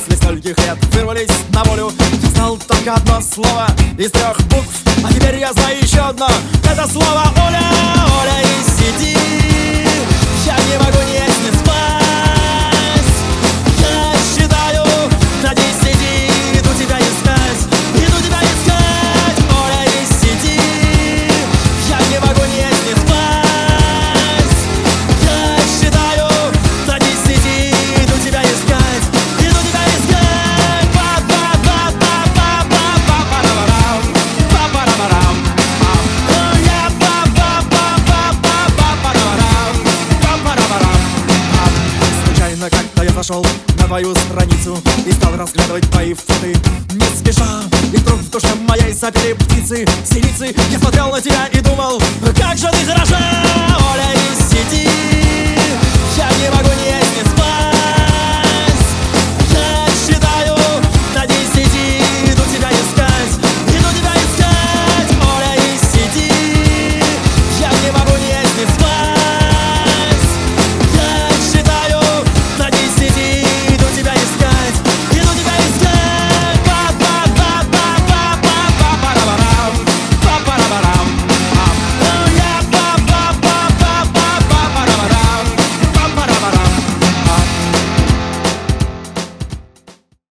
после стольких лет вырвались на волю. Я знал только одно слово из 3 букв, а теперь я знаю еще одно. Это слово Оля. Оля, и сиди, я не могу ни есть, ни спать. Я считаю на 10, иду тебя искать, иду тебя искать. Оля, и сиди, я не могу ни есть, ни спать. Я считаю на 10, иду тебя искать, иду тебя искать. Па-па-па-па-па-па-па-па-парам, па-парам-парам. Я па-па-па-па-па-па-парам, па-парам-парам. Случайно как-то я зашел на твою страницу и стал разглядывать твои фото не спеша. И вдруг в душе моей запели птицы, синицы. Я смотрел на тебя и думал, как же ты хороша. Оля, и сиди,